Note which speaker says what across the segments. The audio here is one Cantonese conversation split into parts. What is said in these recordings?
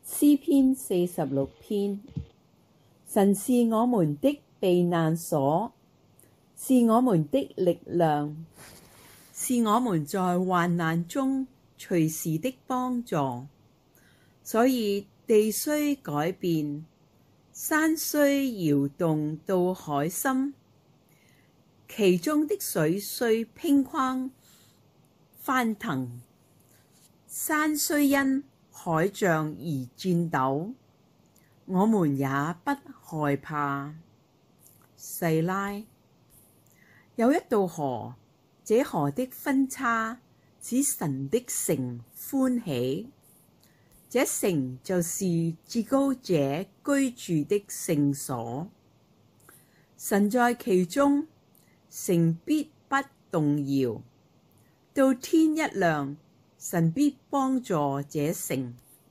Speaker 1: 詩篇46篇。神是我們的避難所，是我們的力量，是我們在患難中隨時的幫助。所以地雖改變，山雖搖動到海心，其中的水雖匉訇翻騰，山雖因海漲而顫抖，我們也不害怕。細拉。有一道河，這河的分叉使神的城歡喜，這城就是至高者居住的聖所。神在其中，城必不動搖。到天一亮，神必幫助這城。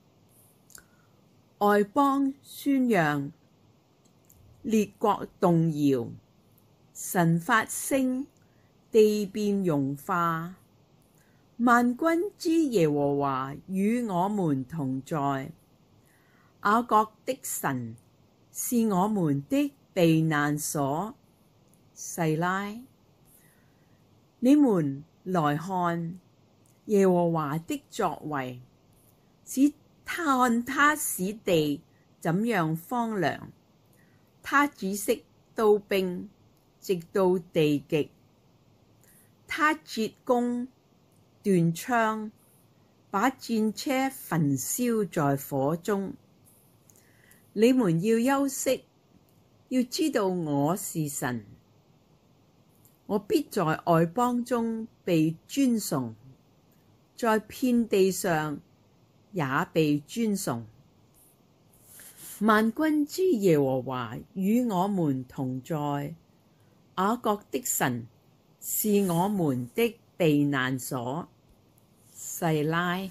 Speaker 1: 外邦宣揚，列國動搖。神發聲，地便融化。萬軍之耶和華與我們同在。雅各的神是我們的避難所。細拉。你們來看耶和華的作為，看他使地怎樣荒涼，他止息刀兵，直到地極。他折弓斷槍，把戰車焚燒在火中。你們要休息，要知道我是神，我必在外邦中被尊崇，在遍地上也被尊崇。萬軍之耶和華與我們同在。雅各的神是我們的避難所。細拉。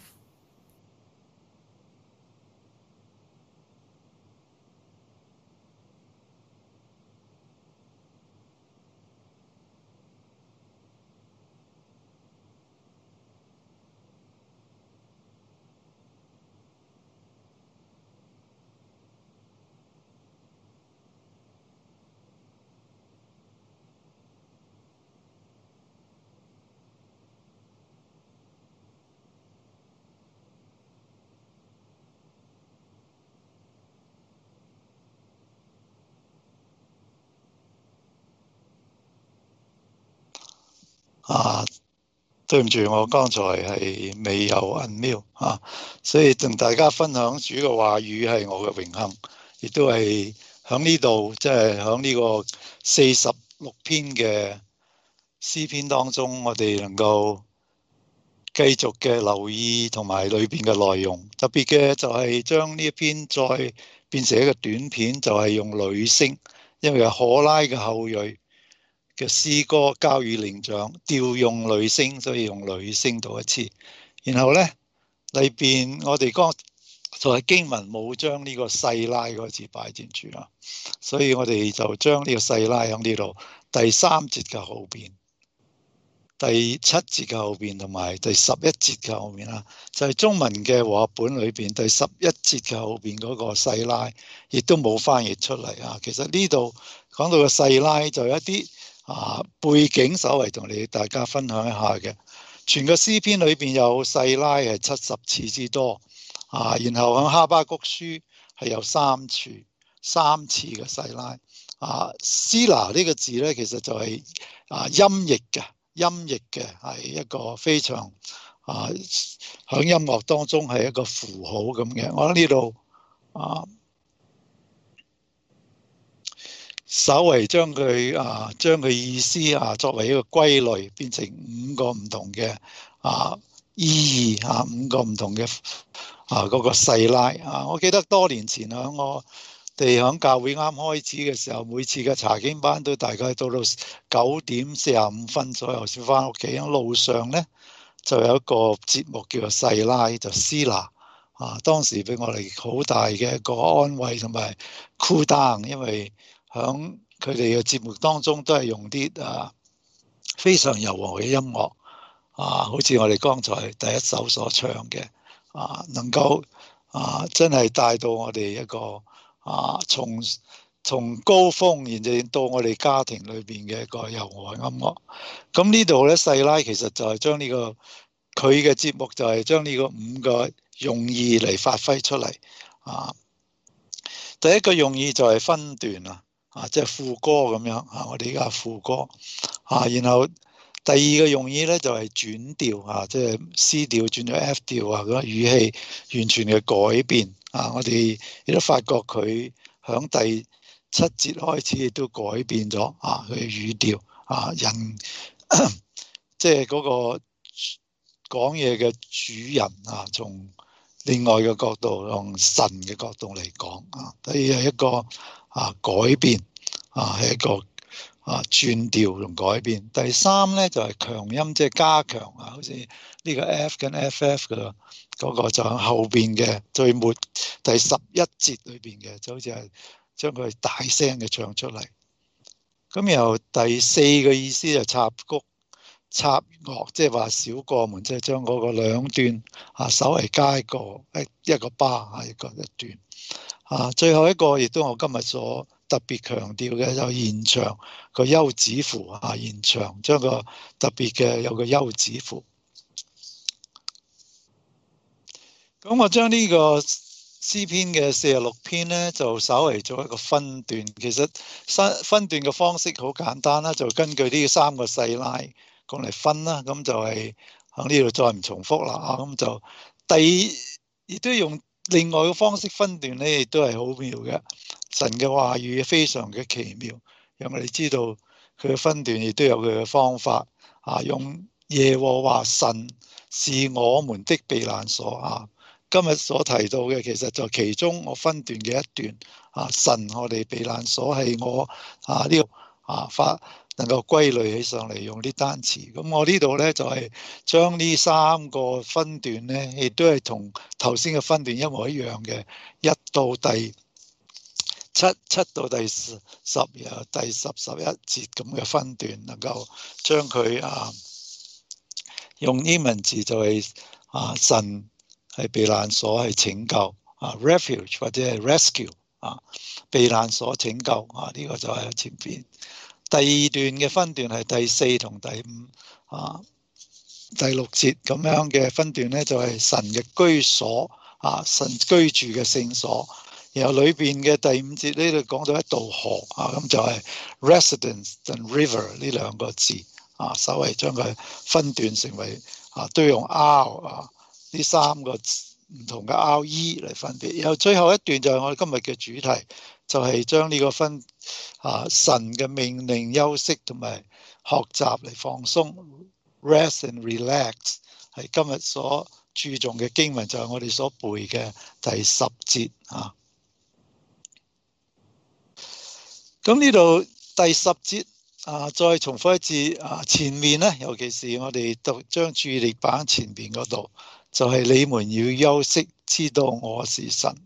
Speaker 2: 對唔住，我剛才係未有 unmute 所以同大家分享主嘅話語係我嘅榮幸，亦都係喺呢度，即係喺呢個46篇嘅詩篇當中，我哋能夠繼續嘅留意同埋裏邊嘅內容。特別嘅就係將呢一篇再變成一個短片，就係用女聲，因為可拉嘅後裔嘅詩歌交與伶長，調用女聲，所以用女聲讀一次。然後呢，裏邊我哋剛才經文冇將呢個細拉嗰個字擺進去啦，所以我哋就將呢個細拉喺呢度第3節嘅後邊、第7節嘅後邊同埋第11節嘅後面啦，就係中文嘅和合本裏邊第11節嘅後邊嗰個細拉，亦都冇翻譯出嚟啊。其實呢度講到個細拉就有一啲背景稍微同你大家分享一下嘅。全個詩篇裏邊有細拉係70次之多然後喺哈巴谷書係有3次嘅細拉斯拿呢個字咧，其實就係音譯嘅係一個非常喺音樂當中係一個符號咁嘅。我喺呢度稍微將佢意思作為一個歸類，變成5個唔同嘅意義5個唔同嘅嗰個細拉我記得多年前我哋響教會啱開始嘅時候，每次嘅查經班都大概到9點45分左右先翻屋企。喺路上呢，就有一個節目叫做細拉，就斯拿當時俾我哋好大嘅一個安慰同埋 cool down，因為響佢哋嘅節目當中都係用啲非常柔和嘅音樂好似我哋剛才第一首所唱嘅能夠真係帶到我哋一個從高峰，然後到我哋家庭裏邊嘅一個柔和音樂。咁呢度咧，細拉其實就係將呢個佢嘅節目就係將呢個5個用意嚟發揮出嚟。第一個用意就係分段即係副歌咁樣我哋而家副歌然後第二個用意咧就係轉調即係 C 調轉咗 F 調嗰個語氣完全嘅改變我哋亦都發覺佢響第7節開始亦都改變咗佢嘅語調人即係嗰個講嘢嘅主人從另外嘅角度，用神嘅角度嚟講所以係一個改變係一個轉調同改變。第三咧就係強音，即係加強好似呢個 F 跟 FF 嘅嗰個就喺後邊嘅最末第11節裏邊嘅，就好似係將佢大聲嘅唱出嚟。咁然後第4個意思就插曲插樂，即係話小過門，即係將嗰個2段稍微加一個巴一段最後一個亦都我今日所特別強調嘅，就延長個休止符延長將個特別嘅有個休止符。咁我將呢個詩篇嘅46篇咧，就稍微做一個分段。其實分段嘅方式好簡單啦，就根據呢3個細拉講嚟分啦。咁就係喺呢度再唔重複啦。咁就亦都用另外嘅方式分段咧，亦都係好妙嘅。神嘅話語非常嘅奇妙，讓我哋知道佢嘅分段亦都有佢嘅方法用耶和華神是我們的避難所今日所提到嘅其實就其中我分段嘅一段神我哋避難所係我呢個法能夠歸類起上嚟用啲單詞。咁我呢度咧就係將呢3個分段咧，亦都係同頭先嘅分段一模一樣嘅，1到第7到第10，然後第10、11節咁嘅分段，能夠將佢用英文字就係神係避難所，係拯救refuge 或者係 rescue 避難所拯救呢個就係前邊。第2段嘅分段係第4同第5第6節咁樣嘅分段咧，就係神嘅居所神居住嘅聖所。然後裏邊嘅第5節呢度講到一道河咁就係 residence and river 呢2個字稍微將佢分段成為都用 R呢3個唔同嘅 RE 嚟分別。然後最後一段就係我哋今日嘅主題，就係將呢個神嘅命令、休息同埋學習嚟放鬆 rest and relax 係今日所注重嘅經文，就係我哋所背嘅第10節咁呢度第10節再重複一次前面咧，尤其是我哋將注意力擺喺前邊嗰度，就係你們要休息，知道我是神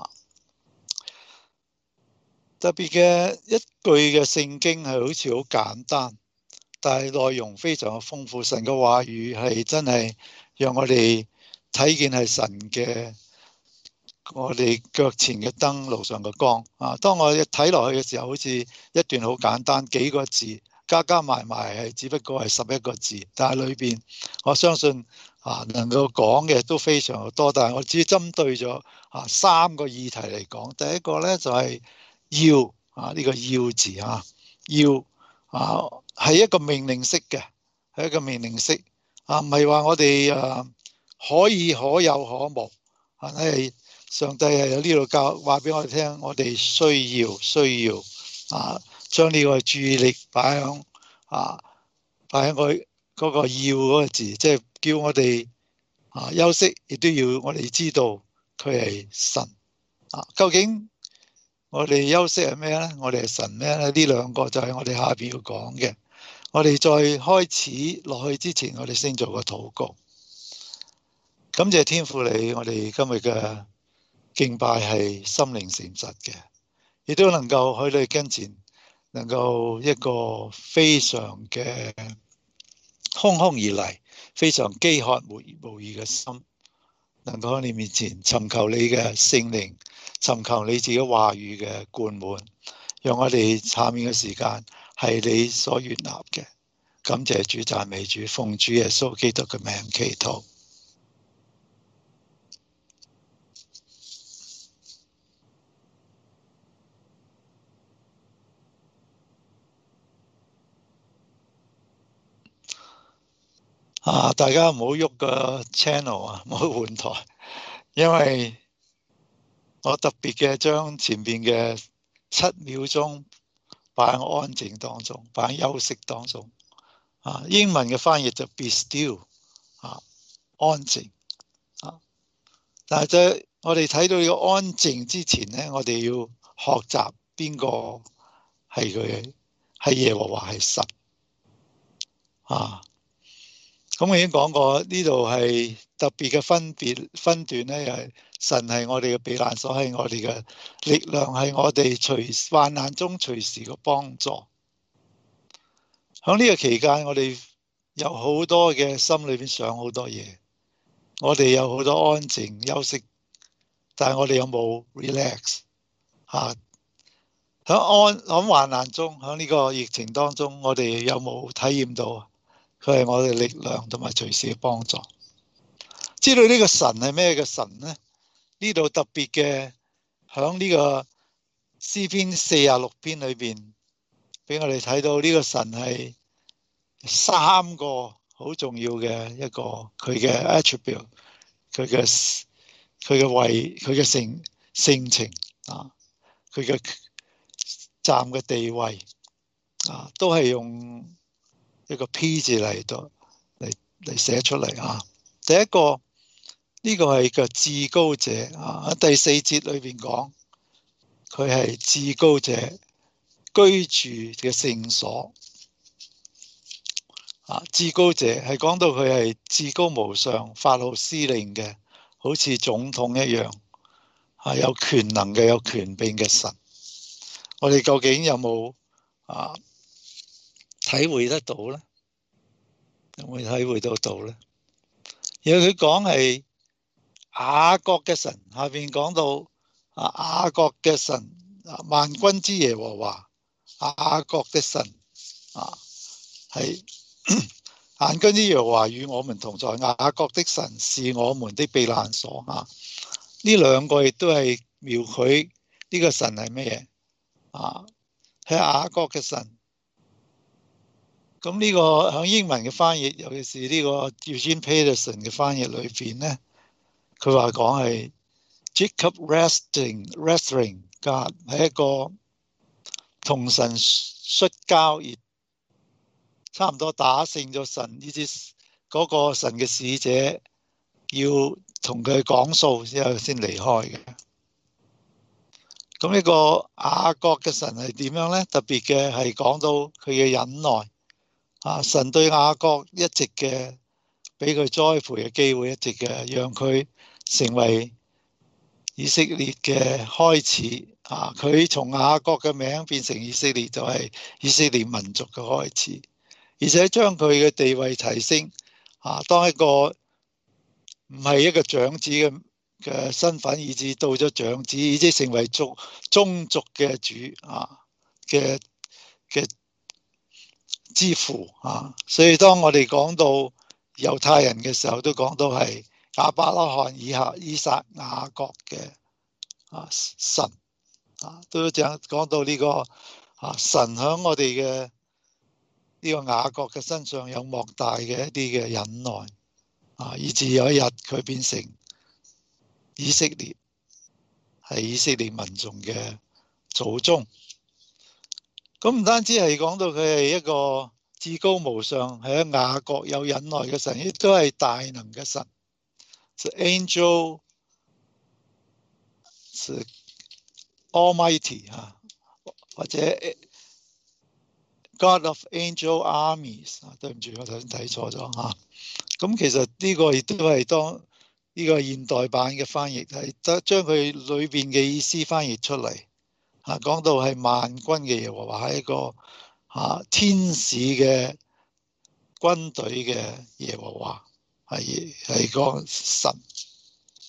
Speaker 2: 特別嘅一句嘅聖經係好似好簡單，但係內容非常嘅豐富。神嘅話語係真係讓我哋睇見係神嘅，我哋腳前嘅燈，路上嘅光當我睇落去嘅時候，好似一段好簡單幾個字，加加埋埋係只不過係11個字，但係裏邊我相信能夠講嘅都非常多。但係我只針對咗3個議題嚟講。第一個咧就係要呢個要字要係一個命令式嘅，係一個命令式唔係話我哋可以可有可無係上帝係有呢度教話俾我哋聽，我哋需要將呢個注意力擺喺我嗰個要嗰個字，即係叫我哋休息，亦都要我哋知道佢係神究竟我哋休息係咩咧？我哋係神咩咧？呢2個就係我哋下邊要講嘅。我哋再開始落去之前，我哋先做個禱告。感謝天父你，我哋今日嘅敬拜係心靈誠實嘅，亦都能夠喺你跟前，能夠一個非常嘅空空而嚟，非常飢渴無義嘅心， 能夠喺你面前尋求你嘅聖靈，尋求你自己話語嘅灌滿，讓我哋下面嘅時間係你所悅納嘅。感謝主，讚美主，奉主耶穌基督嘅名祈禱。大家唔好喐個 channel 啊，唔好換台，因為我特別嘅將前面嘅7秒鐘擺喺安靜當中，擺喺休息當中。英文嘅翻譯就 be still， 安靜。但係我哋睇到呢個安靜之前呢，我哋要學習邊個係佢，係耶和華，係神。咁我已經講過，呢度係特別嘅分段呢，係神係我哋嘅避難所，係我哋嘅力量，係我哋隨患難中隨時嘅幫助。喺呢個期間，我哋有好多嘅心裏邊想好多嘢，我哋有好多安靜休息，但係我哋有冇 relax？ 喺患難中，喺呢個疫情當中，我哋有冇體驗到佢係我哋力量同埋隨時嘅幫助？知道呢個神係咩嘅神呢？呢度特別嘅喺呢個詩篇46篇裏邊，俾我哋睇到呢個神係3個好重要嘅一個佢嘅 attribute， 佢嘅性情佢嘅站嘅地位都係用一個 P 字嚟寫出嚟。第一個呢個係個至高者喺第4節裏邊講，佢係至高者居住嘅聖所。至高者係講到佢係至高無上、發號施令嘅，好似總統一樣，有權能嘅、有權柄嘅神。我哋究竟有冇體會得到呢？有冇體會得到呢？然後佢講係雅各嘅神，下邊講到雅各嘅神，萬軍之耶和華，雅各的神係萬軍之耶和華與我們同在，雅各的神是我們的避難所。呢兩個亦都係描繪呢個神係咩嘢？係雅各嘅神。咁呢個響英文嘅翻譯，尤其是呢個 Eugene Peterson 嘅翻譯裏邊呢，佢話講係 Jacob wrestling God， 係一個同神摔交而差唔多打勝咗神，以至嗰個神嘅使者要同佢講數之後先離開嘅。咁呢個雅各嘅神係點樣呢？特別嘅係講到佢嘅忍耐。神對雅各一直嘅俾佢栽培嘅機會，一直嘅讓佢成為以色列嘅開始。佢從雅各嘅名變成以色列，就係以色列民族嘅開始，而且將佢嘅地位提升。當一個唔係一個長子嘅身份，以至到咗長子，以至成為宗族嘅主嘅之父。所以當我哋講到猶太人嘅時候，都講到係亞伯拉罕、以撒、雅各嘅神。都講到呢個神喺我哋嘅呢個雅各嘅身上有莫大嘅一啲嘅忍耐。以至有一日佢變成以色列，係以色列民眾嘅祖宗。咁唔單止係講到佢係一個至高無上，係一雅各有忍耐嘅神，亦都係大能嘅神。Angel Almighty 或者 God of Angel Armies。對唔住，我頭先睇錯咗。咁其實呢個亦都係當呢個現代版嘅翻譯，係將佢裏邊嘅意思翻譯出嚟。講到係萬軍嘅耶和華，係一個天使嘅軍隊嘅耶和華，係個神。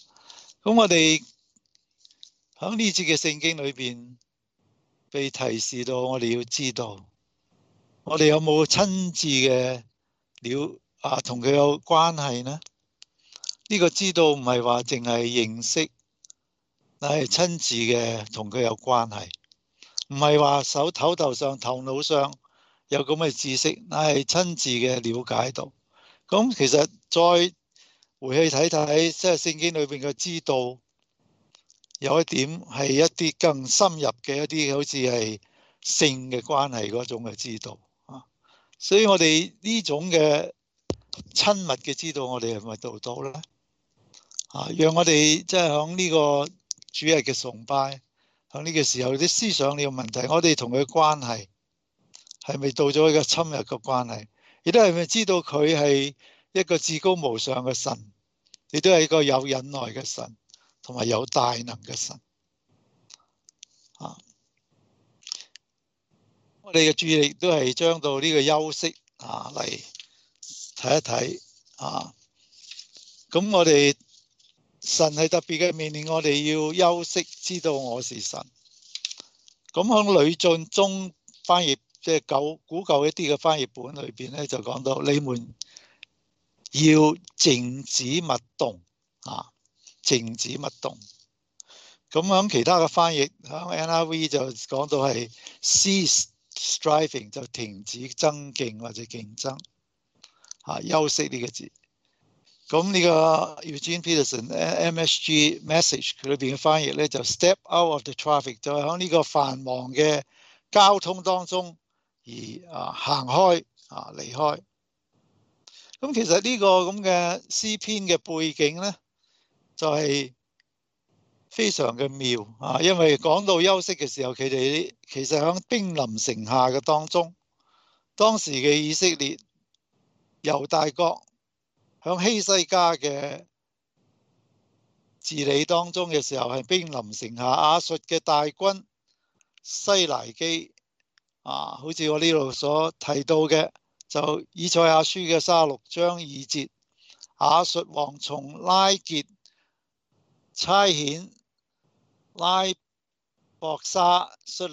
Speaker 2: 咁我哋喺呢節嘅聖經裏邊被提示到，我哋要知道，我哋有冇親自嘅同佢有關係呢？呢個知道唔係話淨係認識，但係親自嘅同佢有關係，唔係話口頭上、頭腦上有咁嘅知識，但係親自嘅了解到。咁其實再回去睇睇，即係聖經裏邊嘅知道，有一點係一啲更深入嘅一啲，好似係性嘅關係嗰種嘅知道啊。所以我哋呢種嘅親密嘅知道，我哋係咪做到呢？讓我哋即係響呢個主日嘅崇拜，響呢個時候啲思想呢個問題，我哋同佢關係係咪到咗一個親密嘅關係？亦都係咪知道佢係一個至高無上嘅神，亦都係一個有忍耐嘅神，同埋有大能嘅神。我哋嘅注意力都係將到呢個休息嚟睇一睇咁我哋神係特別嘅命令我哋要休息，知道我是神。咁喺呂振中翻譯，即係古舊一啲嘅翻譯本裏邊咧，就講到你們要靜止勿動靜止勿動。咁喺其他嘅翻譯，喺 NIV 就講到係 cease striving， 就停止爭競或者競爭休息呢個字。咁呢個 Eugene Peterson MSG Message 佢裏邊嘅翻譯咧，就 step out of the traffic， 就係喺呢個繁忙嘅交通當中而行開離開。咁其實呢個咁嘅詩篇嘅背景咧，就係非常嘅妙因為講到休息嘅時候，佢哋其實喺兵臨城下嘅當中，當時嘅以色列猶大國響希西家嘅治理當中嘅時候，係兵臨城下，亞述嘅大軍西拿基好似我呢度所提到嘅，就以賽亞書嘅36章2節，亞述王從拉結差遣拉博沙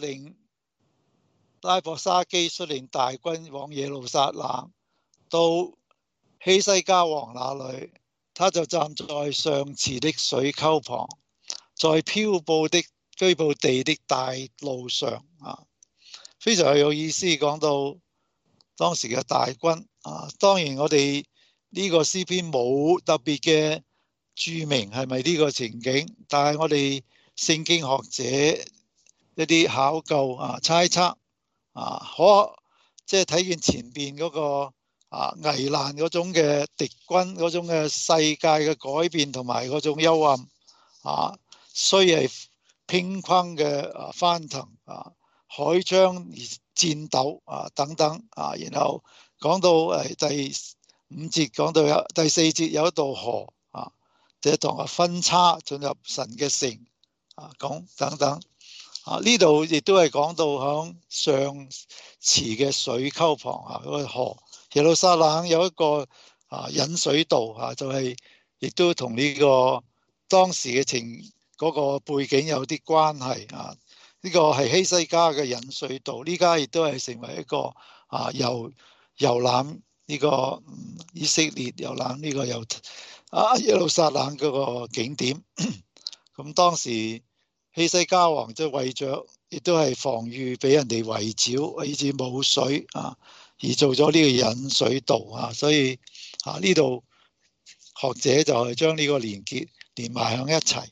Speaker 2: 基率領大軍往耶路撒冷，到希西家王那裏，他就站在上池的水溝旁，在居布地的大路上非常有意思。講到當時嘅大軍當然我哋呢個詩篇冇特別嘅注明係咪呢個情景，但係我哋聖經學者一啲考究猜測即係睇見前邊嗰個危難嗰種嘅敵軍嗰種嘅世界嘅改變同埋嗰種幽暗雖係匉訇嘅翻騰海將而戰鬥等等然後講到第5節，講到第4節有一道河這當分叉進入神嘅城講等等呢度亦都係講到響上池嘅水溝旁嗰個河。耶路撒冷有一個引水道就係亦都同呢個當時嘅嗰個背景有啲關係呢個係希西家嘅引水道，呢家亦都係成為一個遊覽呢個以色列遊覽呢個耶路撒冷嗰個景點。咁當時希西家王即係為着亦都係防禦俾人哋圍剿，以至冇水而做咗呢個引水道所以呢度學者就係將呢個連結連埋響一齊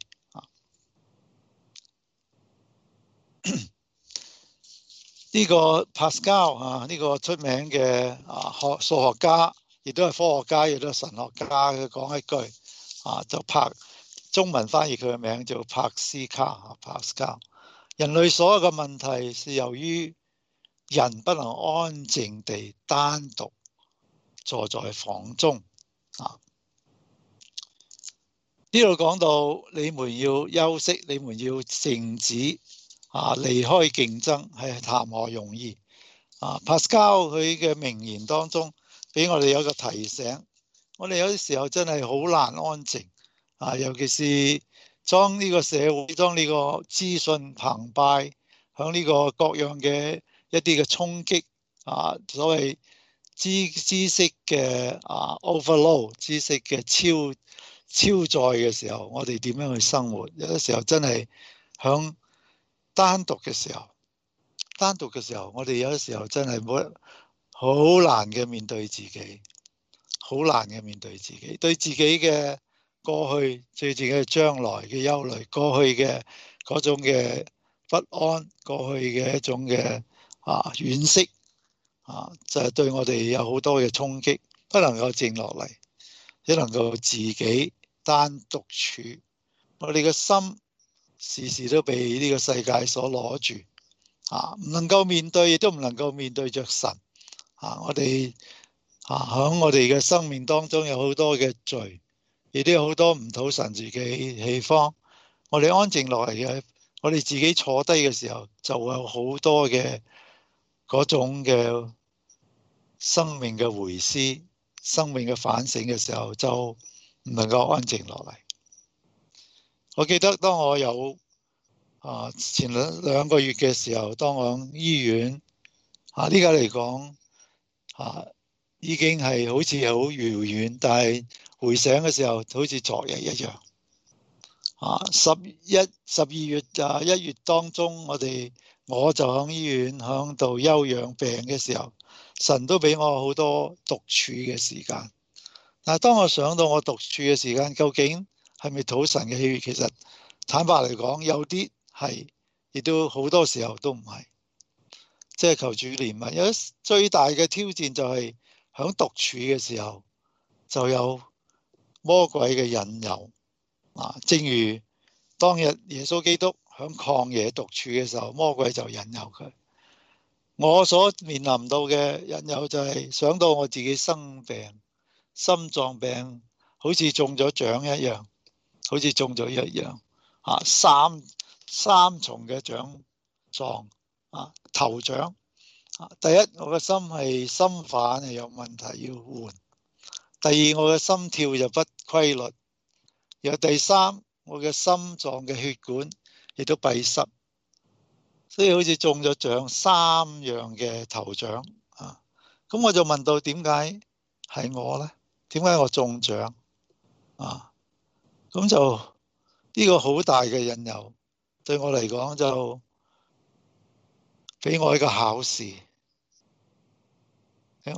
Speaker 2: 呢個 Pascal 呢個出名嘅數學家，亦都係科學家，亦都係神學家，佢講一句就中文翻譯佢嘅名叫帕斯卡 Pascal。人類所有嘅問題是由於人不能安靜地單獨坐在房中呢度講到你們要休息，你們要靜止離開競爭，係談何容易Pascal 佢嘅名言當中俾我哋有一個提醒，我哋有啲時候真係好難安靜尤其是當呢個社會，當呢個資訊澎湃，響呢個各樣嘅一啲嘅衝擊所謂知識嘅overload，知識嘅超載嘅時候，我哋點樣去生活？有啲時候真係響單獨嘅時候，我哋有啲時候真係好難嘅面對自己，好難嘅面對自己，對自己嘅過去，對自己嘅將來嘅憂慮，過去嘅嗰種嘅不安，過去嘅一種嘅惋惜就係對我哋有好多嘅衝擊，不能夠靜落嚟，只能夠自己單獨處。我哋嘅心時時都被呢個世界所攞住唔能夠面對，亦都唔能夠面對着神我哋喺我哋嘅生命當中有好多嘅罪，亦都有好多唔討神自己地方。我哋安靜落嚟嘅，我哋自己坐低嘅時候，就會有好多嘅嗰種嘅生命嘅回思、生命嘅反省嘅時候，就唔能夠安靜落嚟。我記得當我有前兩個月嘅時候，當我喺醫院呢家嚟講已經係好似好遙遠，但係回想嘅時候，好似昨日一樣。12月1月當中，我就喺醫院喺度休養病嘅時候，神都俾我好多獨處嘅時間。但係當我想到我獨處嘅時間，究竟係咪討神嘅喜悅？其實坦白嚟講，有啲係，亦都好多時候都唔係。即係求主憐憫。有最大嘅挑戰就係喺獨處嘅時候，就有魔鬼嘅引誘正如當日耶穌基督喺曠野獨處嘅時候，魔鬼就引誘佢。我所面臨到嘅引誘就係想到我自己生病，心臟病，好似中咗獎一樣，好似中咗一樣三重嘅獎狀頭獎。第一，我嘅心係心瓣係有問題要換；第二，我嘅心跳就不規律；然後第三，我嘅心臟嘅血管亦都閉塞，所以好似中咗獎，三樣嘅頭獎咁我就問到點解係我呢？點解我中獎咁就呢個好大嘅引誘，對我嚟講就俾我一個考試，但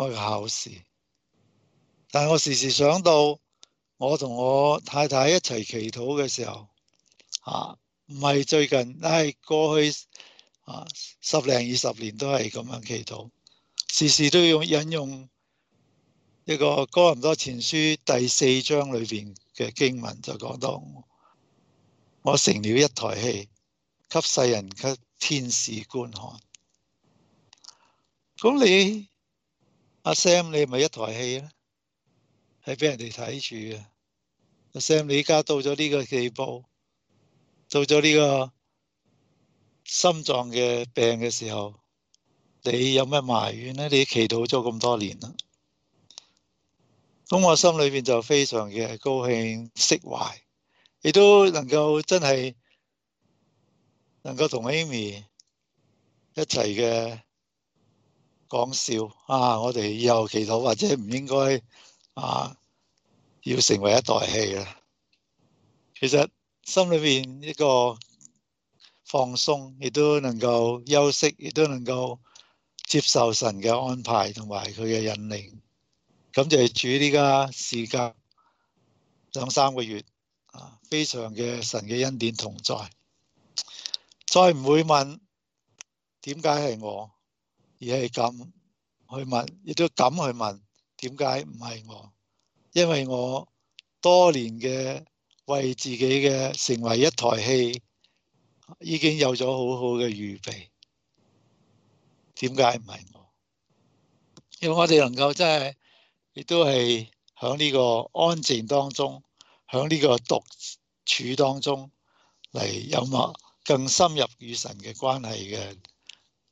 Speaker 2: 係我時時想到我同我太太一齊祈禱嘅時候唔係最近，係過去10零20年都係咁樣祈禱，時時都要引用一個哥林多前書第4章裏邊嘅經文，就講到我成了一台戲，給世人給天使觀看。咁你阿 Sam， 你係咪一台戲咧？係俾人哋睇住嘅。阿 Sam， 你而家到咗呢個地步，到咗呢個心臟嘅病嘅時候，你有咩埋怨呢？你祈禱咗咁多年啦。咁我心裏邊就非常嘅高興釋懷，亦都能夠真係能夠同 Amy 一齊嘅講笑我哋以後祈禱或者唔應該要成為一台戲啦。其實心裏邊一個放鬆，亦都能夠休息，亦都能夠接受神嘅安排同埋佢嘅引領。感謝主，呢家時間2-3個月非常嘅神嘅恩典同在，再唔會問點解係我，而係咁去問，亦都敢去問點解唔係我，因為我多年嘅為自己嘅成為一台戲已經有咗好好嘅預備。點解唔係我？因為我哋能夠真係亦都係喺呢個安靜當中，喺呢個獨處當中嚟有乜更深入與神嘅關係嘅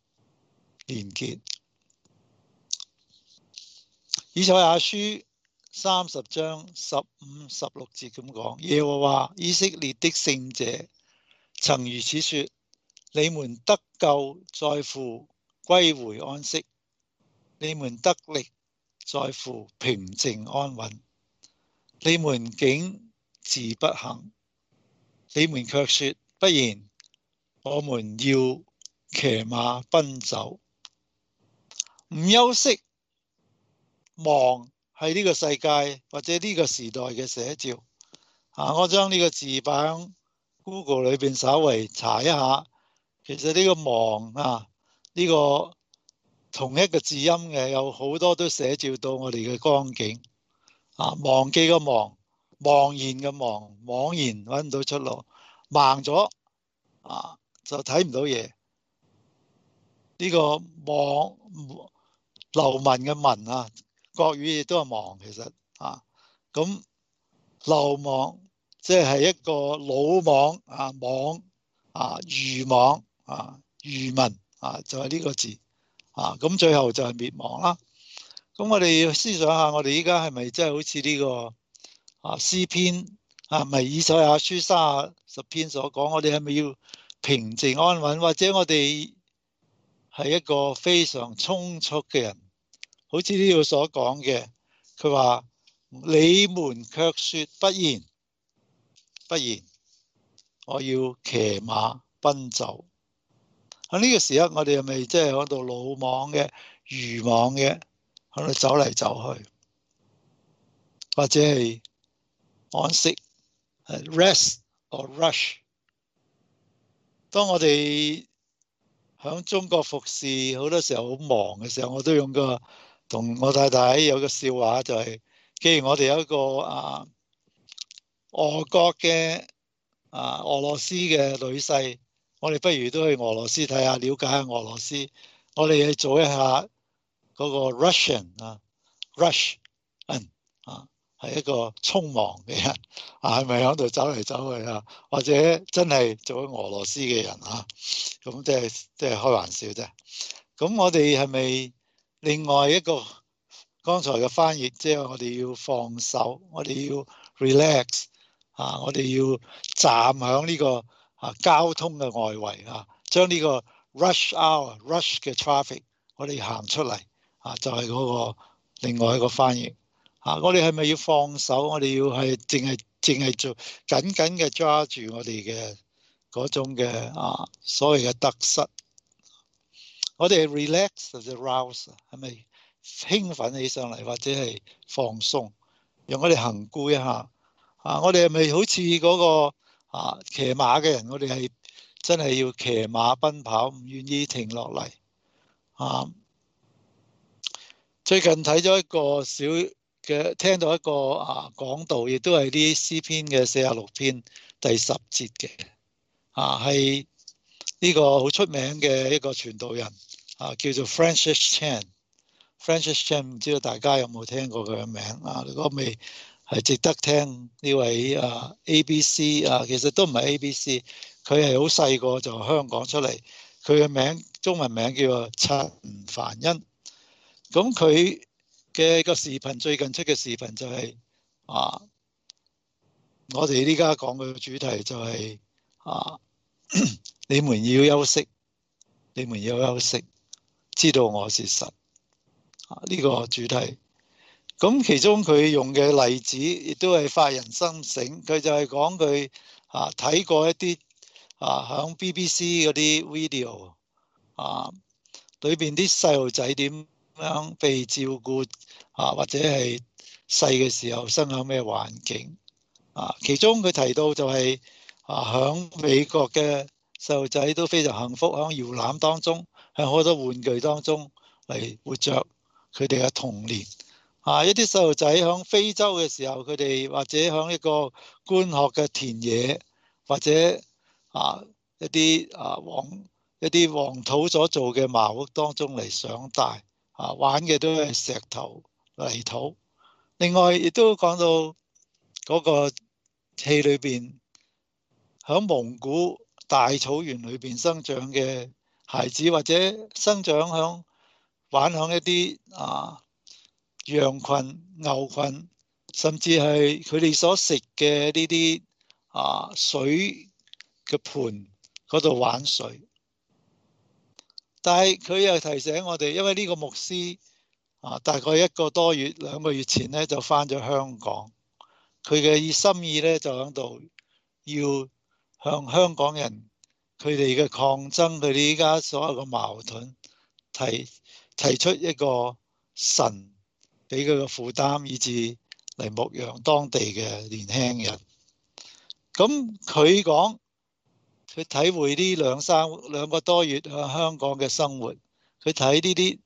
Speaker 2: 連結。以賽亞書 30章15、16節咁講，耶和華以色列的聖者曾如此說：你們得救在乎歸回安息，你們得力在乎平靜安穩。你們竟自不行，你們卻說不然，我們要騎馬奔走，唔休息。忙係呢個世界或者呢個時代嘅寫照。我將呢個字擺喺 Google 裏邊稍微查一下，其實呢個忙呢個同一個字音嘅有好多都寫照到我哋嘅光景。忘記個忙，茫然嘅忙，茫然揾唔到出路，盲咗就睇唔到嘢。呢個忙流民嘅民國語亦都係忙，其實咁流亡即係一個魯莽莽愚莽愚民就係呢個字咁最後就係滅亡啦。咁我哋要思想下，我哋依家係咪真係好似呢個詩篇咪以賽亞書30篇所講，我哋係咪要平靜安穩，或者我哋係一個非常匆促嘅人？好似呢度所講嘅，佢話你們卻說不然，不然，我要騎馬奔走。喺呢個時刻，我哋係咪即係喺度魯莽嘅、愚莽嘅喺度走嚟走去，或者係安息 rest or rush？ 當我哋喺中國服侍好多時候好忙嘅時候，我都用過同我太太有個笑話，就係既然我哋有一個俄國嘅俄羅斯嘅女婿，我哋不如都去俄羅斯睇下，了解下俄羅斯。我哋去做一下嗰個 Russian Rush 係一個匆忙嘅人係咪喺度走嚟走去或者真係做咗俄羅斯嘅人咁即係開玩笑啫。咁我哋係咪另外一個剛才嘅翻譯，即係我哋要放手，我哋要 relax 我哋要站喺呢個交通嘅外圍將呢個 rush hour rush 嘅 traffic 我哋行出嚟就係嗰個另外一個翻譯我哋係咪要放手？我哋要係淨係做緊嘅抓住我哋嘅嗰種嘅所謂嘅得失？我哋 relax 或者 rouse 係咪興奮起上嚟，或者係放鬆？讓我哋衡估一下我哋係咪好似嗰個騎馬嘅人？我哋係真係要騎馬奔跑，唔願意停落嚟最近睇咗一個聽到一個講道，亦都係啲詩篇嘅46篇第10節嘅係呢個好出名嘅一個傳道人叫做 Francis Chan。Francis Chan 唔知道大家有冇聽過佢嘅名如果未係值得聽呢位ABC 其實都唔係 ABC， 佢係好細個就香港出嚟，佢嘅名中文名叫做陳凡恩。咁佢嘅個視頻最近出嘅視頻就係我哋呢家講嘅主題就係你們要休息，你們要休息，知道我是神呢個主題。咁其中佢用嘅例子亦都係發人心醒。佢就係講佢睇過一啲響 BBC 嗰啲 video 裏邊啲細路仔點樣被照顧或者係細嘅時候生喺咩環境其中佢提到就係響美國嘅細路仔都非常幸福，響搖籃當中，響好多玩具當中嚟活着佢哋嘅童年一啲細路仔響非洲嘅時候，佢哋或者響一個觀學嘅田野，或者一啲黃土所做嘅茅屋當中嚟長大玩嘅都係石頭泥土。另外亦都講到嗰個戲裏邊響蒙古大草原裏邊生長嘅孩子，或者生長玩響一啲羊群牛群甚至係佢哋所食嘅呢啲水嘅盤嗰度玩水。但係佢又提醒我哋，因為呢個牧師大概1個多月、2個月前咧就返咗香港，佢嘅心意咧就喺度要向香港人佢哋嘅抗爭，佢哋依家所有嘅矛盾提出一個神俾佢嘅負擔，以至嚟牧養當地嘅年輕人。咁佢講佢體會呢2個多月喺香港嘅生活，佢睇呢啲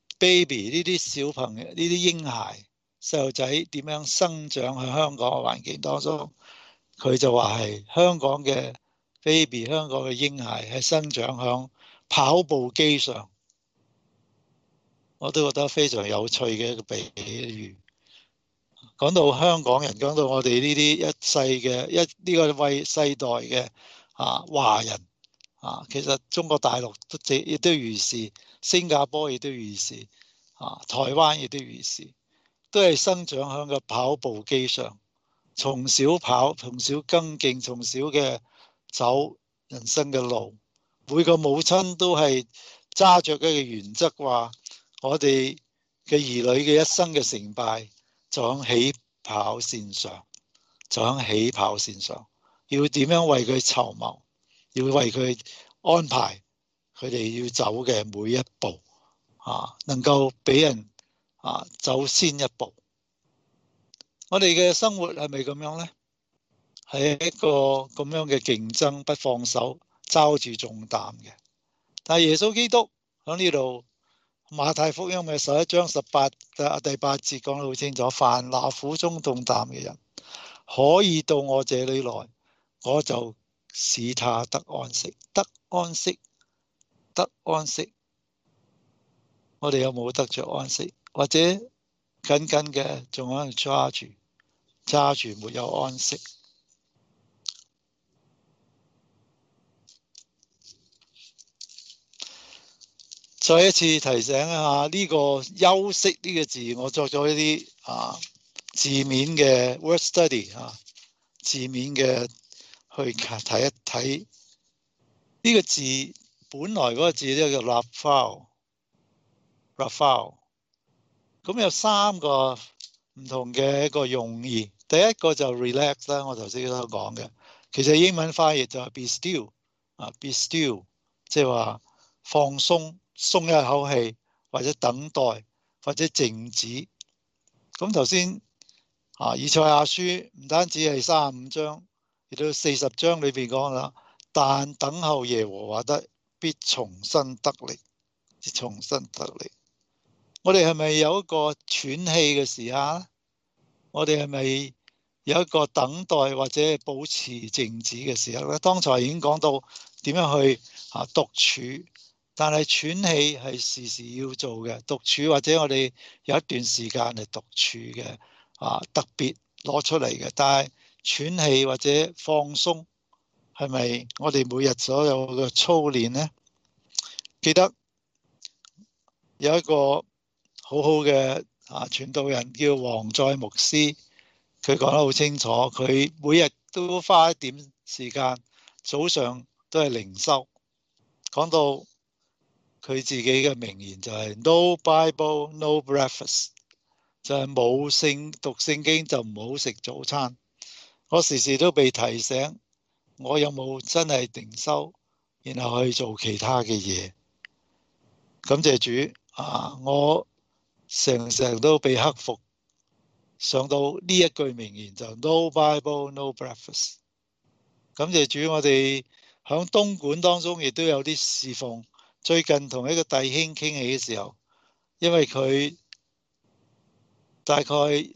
Speaker 2: baby 呢啲小朋友呢啲嬰孩細路仔點樣生長喺香港嘅環境當中，佢就話係香港嘅 baby 香港嘅嬰孩係生長喺跑步機上。我都覺得非常有趣嘅一個比喻。講到香港人，講到我哋呢啲一世嘅呢個世代嘅華人其實中國大陸亦都如是，新加坡亦都如是，台灣亦都如是，都係生長喺個跑步機上，從小跑，從小跟競，從小嘅走人生嘅路。每個母親都係揸着一個原則，話我哋嘅兒女嘅一生嘅成敗就喺起跑線上，就喺起跑線上，要點樣為佢籌謀，要為佢安排佢哋要走嘅每一步，能夠俾人走先一步。我哋嘅生活係咪咁樣呢？係一個咁樣嘅競爭，不放手，揸住重擔嘅。但係耶穌基督喺呢度，馬太福音嘅11章第8節講得好清楚，凡拿苦中重擔嘅人，可以到我這裏來，我就使他得安息，得安息，得安息。我哋有冇得着安息？或者緊緊嘅仲喺度揸住沒有安息？再一次提醒一下，呢個休息呢個字，我作咗一啲字面嘅 word study 字面嘅去睇一睇呢個字，本來嗰個字咧叫 Raphael， 咁有3個唔同嘅一個用意。第一個就 relax 啦，我頭先都講嘅，其實英文翻譯就係 be still，be still， 即係話放鬆。鬆一口氣，或者等待，或者靜止。咁頭先以賽亞書唔單止係35章，亦都40章裏邊講啦。但等候耶和華的必重新得力，重新得力。我哋係咪有一個喘氣嘅時刻？我哋係咪有一個等待或者保持靜止嘅時候咧？剛才已經講到點樣去獨處。但係喘氣係時時要做嘅，獨處或者我哋有一段時間係獨處嘅，特別攞出嚟嘅。但係喘氣或者放鬆係咪我哋每日所有嘅操練呢？記得有一個好好嘅傳道人叫王在牧師，佢講得好清楚，佢每日都花一點時間，早上都係靈修，講到佢自己嘅名言就係 No Bible, no breakfast， 就係冇讀聖經就唔好食早餐。我時時都被提醒，我有冇真係靈修，然後去做其他嘅嘢。感謝主我成都被克服，上到呢一句名言就 No Bible, no breakfast。 感謝主，我哋響東莞當中亦都有啲侍奉。最近同一個弟兄傾起嘅時候，因為佢大概1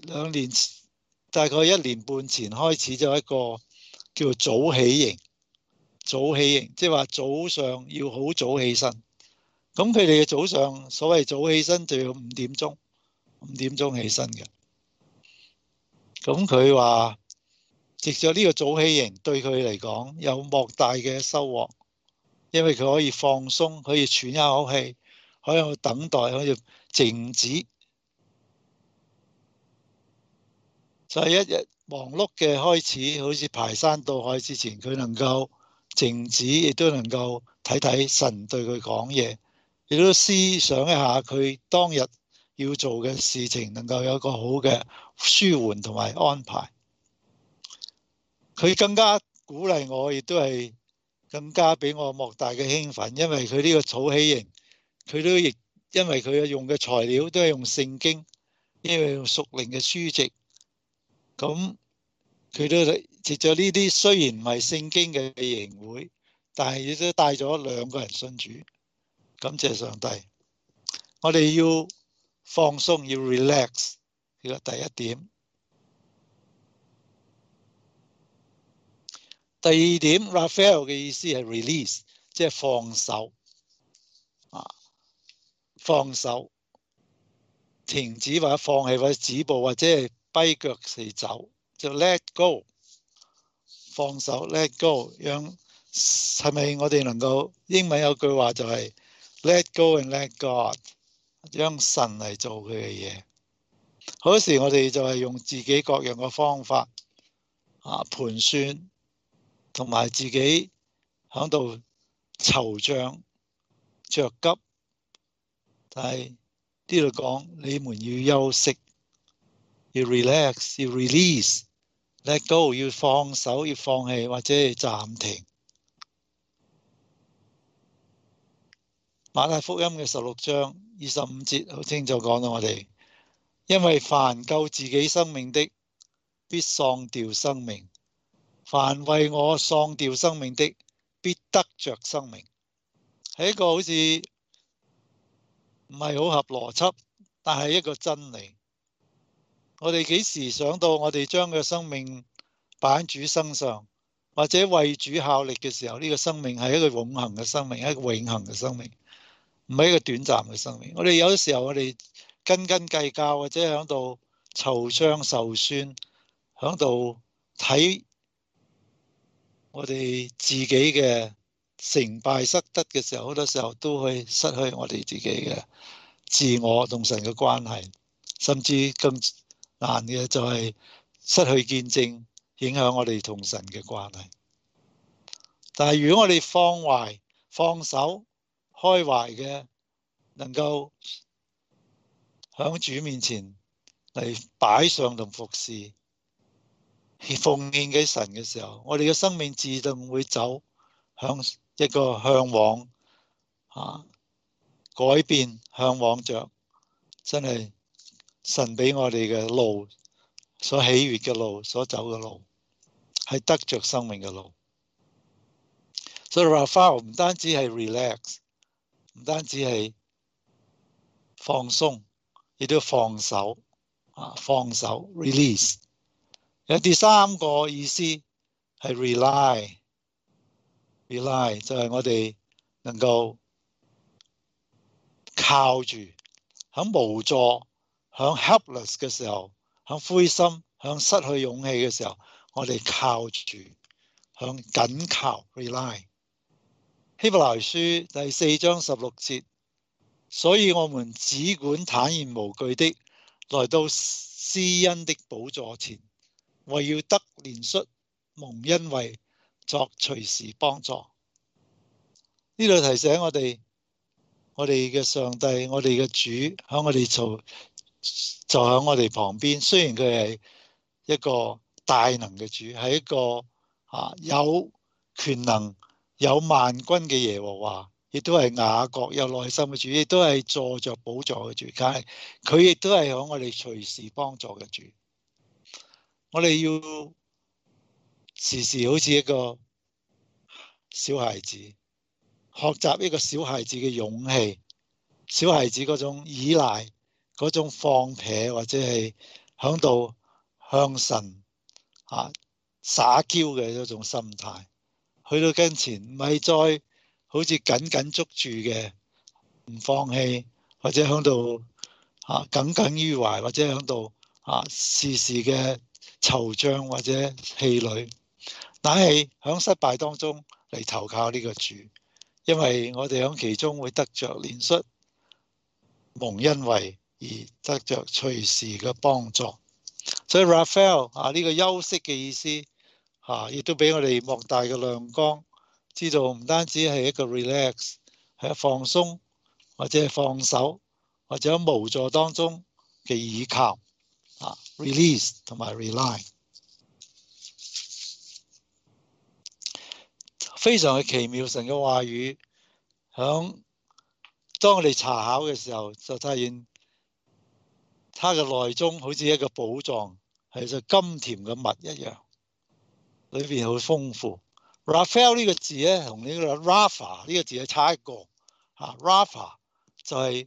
Speaker 2: 年半前開始咗一個叫做早起營，即係話早上要好早起身。咁佢哋嘅早上所謂早起身就要5點鐘起身嘅。咁佢話藉著呢個早起營對佢嚟講有莫大嘅收穫。因為佢可以放鬆，可以喘一口氣，可以等待，可以靜止。 就係一日忙碌嘅開始，好似排山倒海之前，佢能夠靜止，亦都能夠睇睇神對佢講嘢，亦都思想一下佢當日要做嘅事情，能夠有一個好嘅舒緩同埋安排。佢更加鼓勵我，亦都係更加俾我莫大嘅興奮，因為佢呢個草起營，佢都亦因為佢用嘅材料都係用聖經，因為用屬靈嘅書籍，咁佢都藉咗呢啲雖然唔係聖經嘅營會，但係亦都帶咗2個人信主，感謝上帝。我哋要放鬆，要 relax， 呢個第一點。第二點 Raphael 嘅意思係 release， 即係放手，放手，停止或者放棄或者止步或者係跛腳嚟走，就 let go， 放手 let go。係咪我哋能夠，英文有句話就係 let go and let God， 讓神嚟做佢嘅嘢。好多時我哋就係用自己各樣嘅方法盤算，同埋自己喺度惆悵着急，但係呢度講你們要休息，要 relax， 要 release，let go， 要放手，要放棄或者係暫停。馬太福音嘅16章25節好清楚講到我哋，因為凡救自己生命的，必喪掉生命。凡為我喪掉生命的，必得着生命。係一個好似唔係好合邏輯，但係一個真理。我哋幾時想到我哋將個生命擺喺主身上，或者為主效力嘅時候，呢個生命係一個永恆嘅生命，一個永恆嘅生命，唔係一個短暫嘅生命。我哋有時候我哋斤斤計較，或者喺度惆悵受損，喺度睇我哋自己嘅成敗失德嘅時候，好多時候都會失去我哋自己嘅自我同神嘅關係，甚至更難嘅就係失去見證，影響我哋同神嘅關係。但係如果我哋放懷、放手、開懷嘅，能夠響主面前嚟擺上同服侍，奉獻給神嘅時候，我哋嘅生命自動會走向一個向往改變，向往着真係神俾我哋嘅路，所喜悅嘅路，所走嘅路，係得着生命嘅路。所以 Raphael 唔單止係 relax， 唔單止係放鬆，亦都放手，放手 release。有第三個意思係 rely 就係我哋能夠靠住，喺無助、喺 helpless 嘅時候，喺灰心、喺失去勇氣嘅時候，我哋靠住，喺緊靠 rely。希伯來書第4章16節，所以我們只管坦然無懼的來到施恩的寶座前，為要得憐恤、蒙恩惠、作隨時幫助。呢度提醒我哋嘅上帝，我哋嘅主喺我哋就喺我哋旁邊。雖然佢係一個大能嘅主，係一個有權能、有萬軍嘅耶和華，亦都係雅各有耐心嘅主，亦都係坐着寶座嘅主。但係佢亦都係喺我哋隨時幫助嘅主。我哋要時時好似一個小孩子，學習一個小孩子嘅勇氣，小孩子嗰種依賴，嗰種放撇，或者係響度向神撒嬌嘅一種心態。去到跟前，唔係再好似緊緊捉住嘅，唔放棄，或者響度耿耿於懷，或者響度時時嘅惆悵或者氣餒，但係響失敗當中嚟投靠呢個主，因為我哋響其中會得着憐恤、蒙恩惠，而得着隨時嘅幫助。 所以 Raphael 呢個休息嘅意思亦都俾我哋莫大嘅亮光，知道唔單止係一個 relax， 係放鬆或者係放手，或者喺無助當中嘅倚靠release 同埋 rely。非常嘅奇妙，神嘅話語當我哋查考嘅時候，就發現它嘅內中好似一個寶藏，係就甘甜嘅蜜一樣，裏邊好豐富。Raphael 呢個字咧，同呢個 Rapha 呢個字係差一個Rapha 就係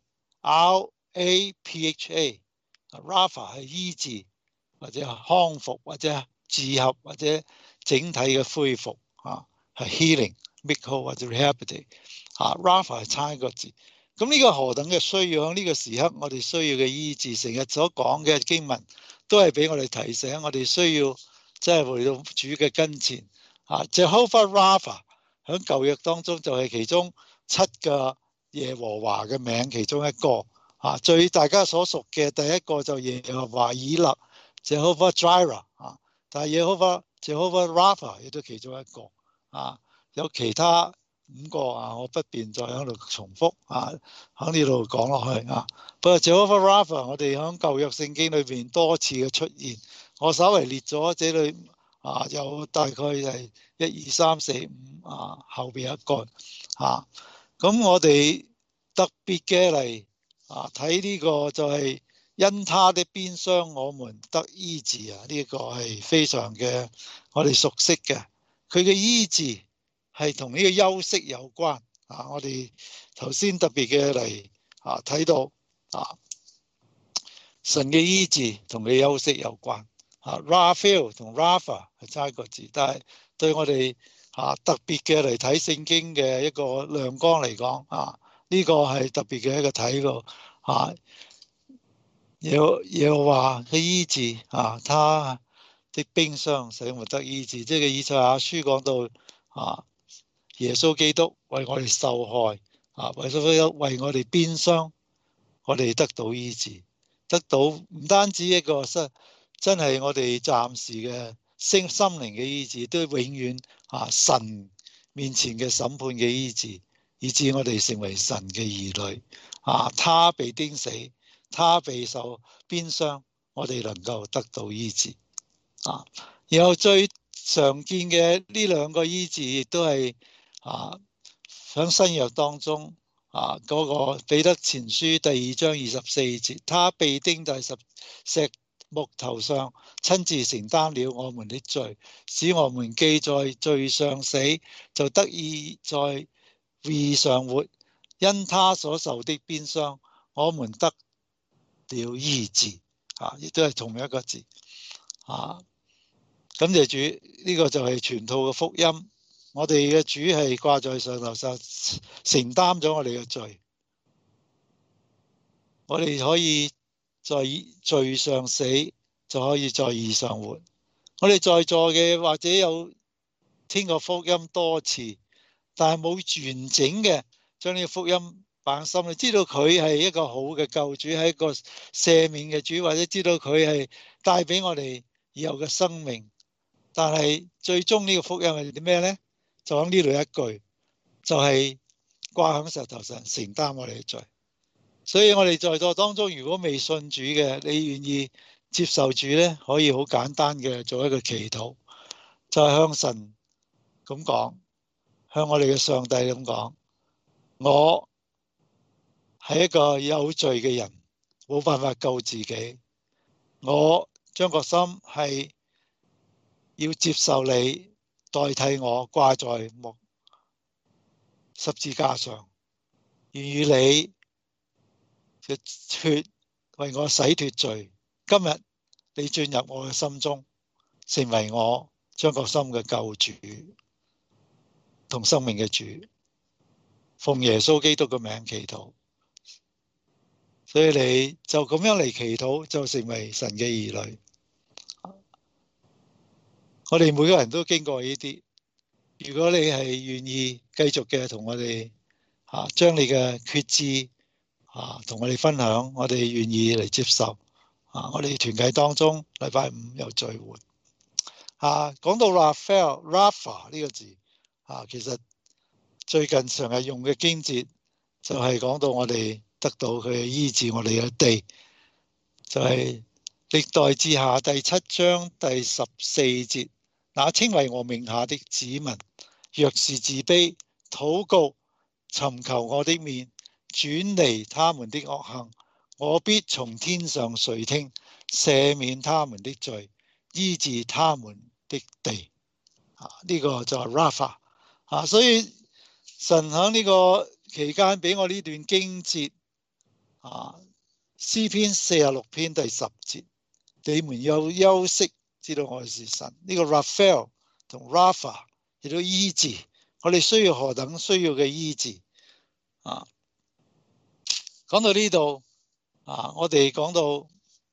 Speaker 2: RAPHA，Rapha 係醫治或者係康復或者治合或者整體嘅恢復係 healing、make whole 或者 rehabilitate。Rapha 係差一個字。咁呢個何等嘅需要，喺呢個時刻我哋需要嘅醫治，成日所講嘅經文都係俾我哋提醒我哋需要即係回到主嘅跟前。Jehovah Rapha 喺舊約當中就係其中7個耶和華嘅名其中一個最大家所熟嘅第一個就耶和華以勒 Jehovah Jireh 但係Jehovah Rapha 亦都其中一個有其他5個我不便再喺度重複喺呢度講落去不過 Jehovah Rapha 我哋喺舊約聖經裏邊多次嘅出現，我稍為列咗這裏有大概係1、2、3、4、5後邊一個咁我哋特別嘅嚟睇呢個就係因他的鞭傷我們得醫治呢個係非常嘅我哋熟悉嘅，佢嘅醫治係同呢個休息有關我哋頭先特別嘅嚟睇到神嘅醫治同佢休息有關。Raphael 同 Rapha 係差一個字，但係對我哋特別嘅嚟睇聖經嘅一個亮光嚟講呢個係特別嘅一個睇到耶和華嘅醫治他的鞭傷使我們得醫治，即係以賽亞書講到耶穌基督為我哋受害為我哋鞭傷，我哋得到醫治，得到唔單止一個真係我哋暫時嘅心靈嘅醫治，都永遠神面前嘅審判嘅醫治，以致我哋成為神嘅兒女他被釘死，他被受鞭傷，我哋能夠得到醫治然後最常見嘅呢2個醫治亦都係喺新約當中嗰個彼得前書第2章24節，他被釘在石木頭上，親自承擔了我們的罪，使我們既在罪上死，就得以在義上活。因他所受的鞭傷，我們得了醫治亦都係同一個字感謝主，呢個就係全套嘅福音。我哋嘅主係掛在上頭上，承擔咗我哋嘅罪，我哋可以在罪上死，就可以在義上活。我哋在座嘅或者有聽過福音多次，但係冇完整嘅將呢個福音擺喺心裏，知道佢係一個好嘅救主，係一個赦免嘅主，或者知道佢係帶俾我哋以後嘅生命。但係最終呢個福音係啲咩呢？就喺呢度一句，就係掛喺石頭上承擔我哋嘅罪。所以我哋在座當中，如果未信主嘅，你願意接受主呢，可以好簡單嘅做一個祈禱，就係向神咁講，向我哋嘅上帝咁講，我係一個有罪嘅人，冇辦法救自己，我張國森係要接受你代替我掛在十字架上，願與你嘅血為我洗脫罪。今日你進入我嘅心中，成為我張國森嘅救主同生命嘅主，奉耶穌基督嘅名祈禱。所以你就咁樣嚟祈禱，就成為神嘅兒女。我哋每個人都經過呢啲，如果你係願意繼續嘅同我哋將你嘅決志同我哋分享，我哋願意嚟接受我哋團契當中禮拜五有聚會。講到 Rapha 呢個字，其實最近成日用嘅經節就係講到我哋得到佢醫治我哋嘅地，就係歷代志下第7章第14節，那稱為我名下的子民，若是自卑，禱告，尋求我的面，轉離他們的惡行，我必從天上垂聽，赦免他們的罪，醫治他們的地。呢個就係 Rapha。所以神喺呢個期間俾我呢段經節，詩篇46篇第10節，你們有休息，知道我是神。呢個 Raphael 同 Rapha 亦都醫治，我哋需要何等需要嘅醫治。講到呢度，我哋講到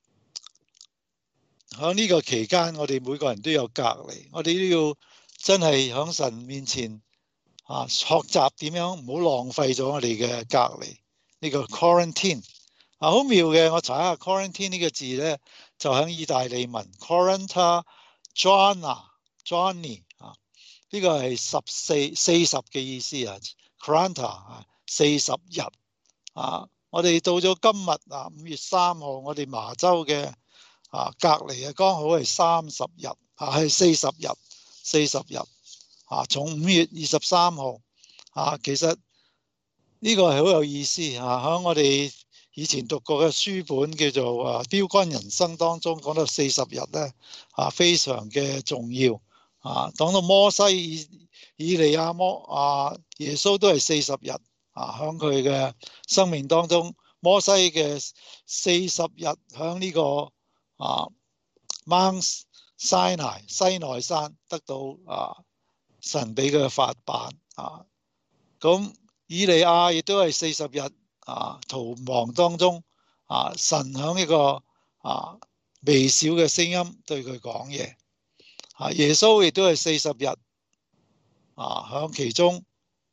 Speaker 2: 喺呢個期間，我哋每個人都有隔離，我哋都要真係喺神面前學習點樣唔好浪費咗我哋嘅隔離。呢個 quarantine 好妙嘅，我查下 quarantine 呢個字呢，就喺意大利文 quaranta Johnny 呢個係40嘅意思quaranta 40日。我哋到咗今日5月3號，我哋麻州嘅隔離剛好係30日，係40日，從5月23號，其實呢個係好有意思。喺我哋以前讀過嘅書本叫做《標竿人生》當中講到40日咧，非常嘅重要。講到摩西、以利亞、耶穌都係40日。喺佢嘅生命當中，摩西嘅40日喺呢個Mount Sinai 西奈山得到神俾佢嘅法版。咁以利亞亦都係40日逃亡當中，神喺呢個微小嘅聲音對佢講嘢。耶穌亦都係40日喺其中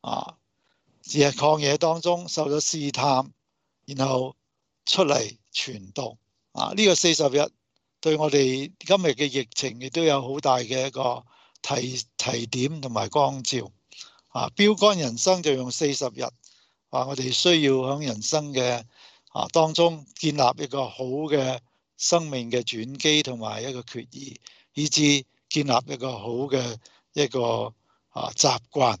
Speaker 2: 曠野當中受咗試探，然後出嚟傳道。呢個40日對我哋今日嘅疫情亦都有好大嘅一個提點同埋光照。標竿人生就用40日，我哋需要喺人生嘅當中建立一個好嘅生命嘅轉機同埋一個決意，以致建立一個好嘅一個習慣。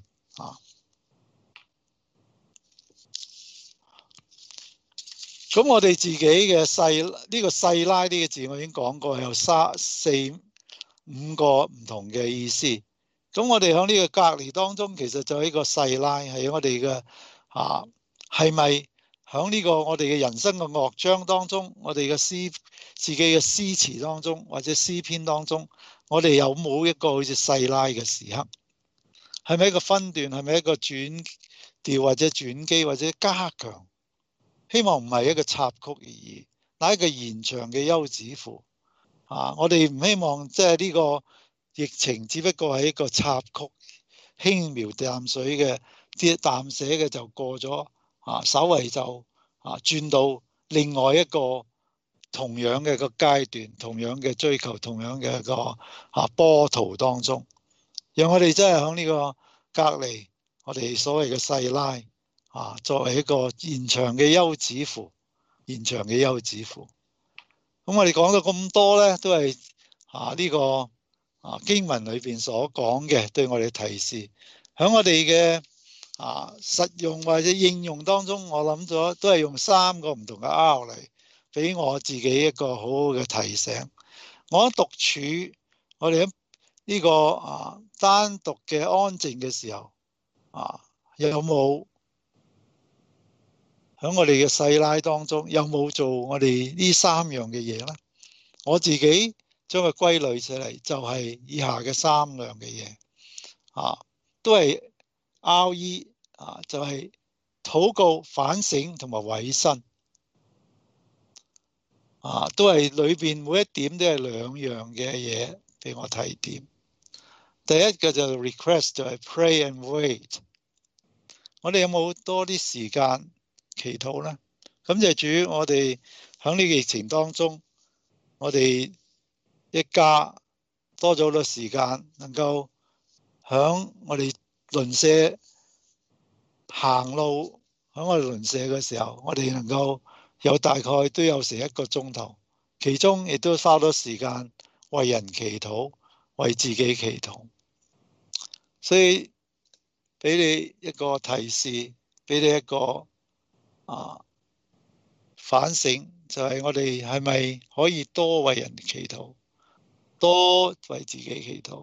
Speaker 2: 咁我哋自己嘅呢個細拉呢個字我已經講過，有4、5個唔同嘅意思。咁我哋喺呢個隔離當中，其實就係一個細拉，係我哋嘅係咪喺呢個我哋嘅人生嘅樂章當中，我哋嘅自己嘅詩詞當中，或者詩篇當中，我哋有冇一個好似細拉嘅時刻？係咪一個分段？係咪一個轉調或者轉機或者加強？希望唔係一個插曲而已，乃一個延長嘅休止符。我哋唔希望即係呢個疫情只不過係一個插曲，輕描淡水嘅啲淡寫嘅就過咗，稍為就轉到另外一個同樣嘅個階段，同樣嘅追求，同樣嘅一個波濤當中，讓我哋真係喺呢個隔離，我哋所謂嘅細拉。作為一個延長嘅休止符，延長嘅休止符。咁我哋講到咁多呢，都係呢個經文裏邊所講嘅，對我哋提示。喺我哋嘅實用或者應用當中，我諗咗都係用3個唔同嘅 R 嚟俾我自己一個好好嘅提醒。我喺獨處，我哋喺呢個單獨嘅安靜嘅時候，有冇喺我哋嘅細拉當中，有冇做我哋呢3樣嘅嘢呢？我自己將佢歸類起嚟，就係以下嘅3樣嘅嘢，都係 RE，就係禱告、反省同埋委身，都係裏邊每一點都係2樣嘅嘢俾我提點。第一個就係 request， 就係 pray and wait。我哋有冇多啲時間祈禱呢？感謝主，我哋喺呢個疫情當中， 我哋一家多咗好多時間，能夠響我哋鄰舍行路，響我哋鄰舍嘅時候，我哋能夠有大概都有成1個鐘頭，其中亦都花多時間為人祈禱，為自己祈禱。所以俾你一個提示，俾你一個反省，就係我哋係咪可以多為人祈禱，多為自己祈禱。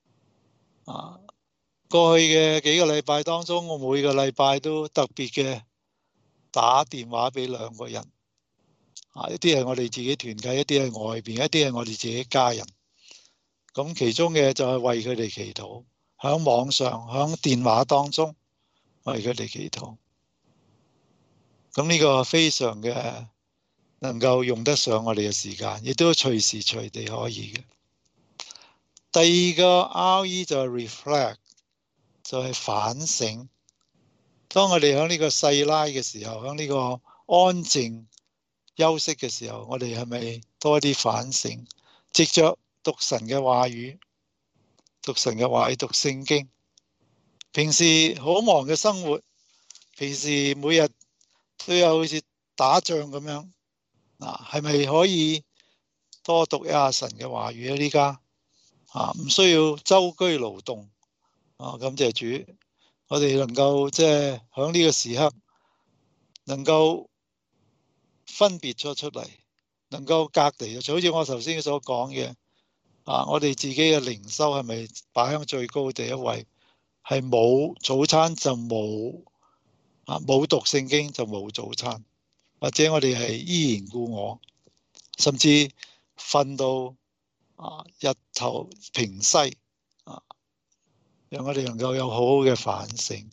Speaker 2: 過去嘅幾個禮拜當中，我每個禮拜都特別嘅打電話俾2個人，一啲係我哋自己團契，一啲係外邊，一啲係我哋自己家人。咁其中嘅就係為佢哋祈禱，響網上，響電話當中為佢哋祈禱。咁呢個非常嘅能夠用得上我哋嘅時間，亦都隨時隨地可以嘅。第二個 RE 就係 reflect， 就係反省。當我哋喺呢個細拉嘅時候，喺呢個安靜休息嘅時候，我哋係咪多啲反省？藉着讀神嘅話語，讀神嘅話語，讀聖經。平時好忙嘅生活，平時每日都有好似打仗咁樣，係咪可以多讀一下神嘅話語呢？呢家唔需要周居勞動。感謝主，我哋能夠即係喺呢個時刻，能夠分別咗出嚟，能夠隔離，就好似我頭先所講嘅，我哋自己嘅靈修係咪擺喺最高第一位？係冇早餐就冇，冇讀聖經就冇早餐，或者我哋係依然故我，甚至瞓到日頭平西，讓我哋能夠有好好嘅反省。